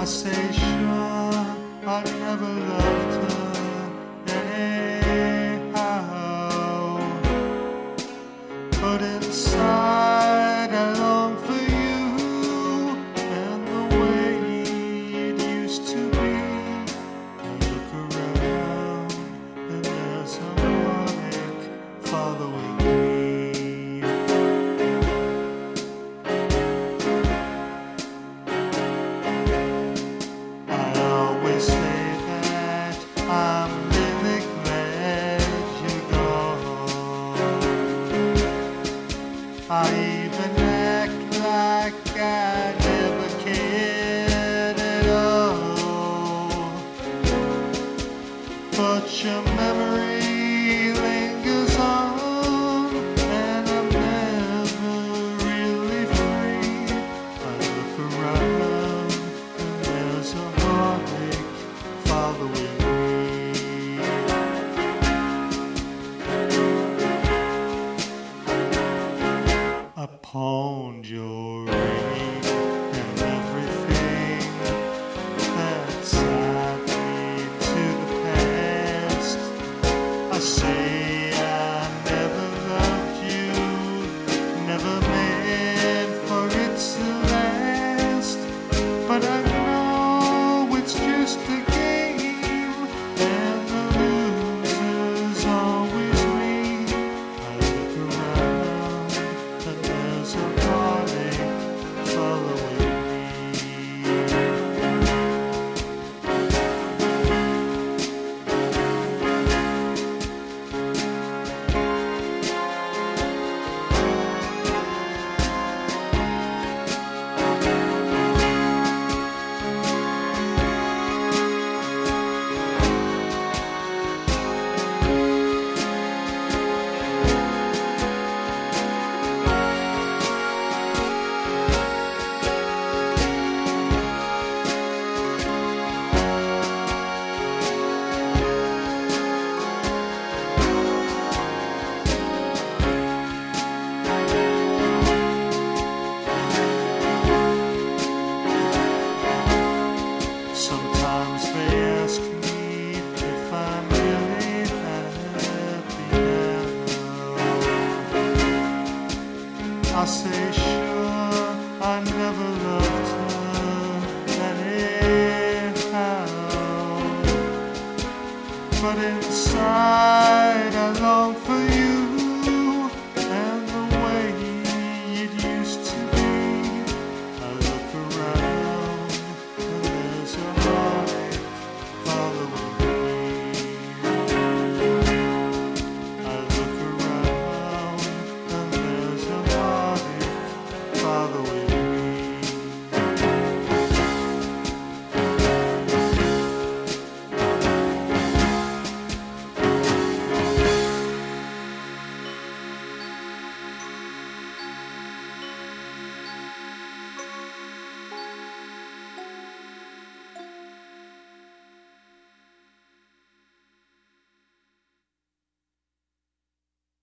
say sure I never loved her anyhow, but inside I long for you and the way it used to be. I look around and there's a heartache following me. I'm really glad you're gone. I even act like I never cared at all, but your memory lingers on, and I'm never really free. I look around and there's a heartache following me. I pawned your ring and everything that tied me to the past. I say I never loved you, never meant for it to last, but I know it's just a game, and the loser's always me. I look around and there's a heartache following me. Sometimes they ask me if I'm really happy now. I say sure I never loved her anyhow, but inside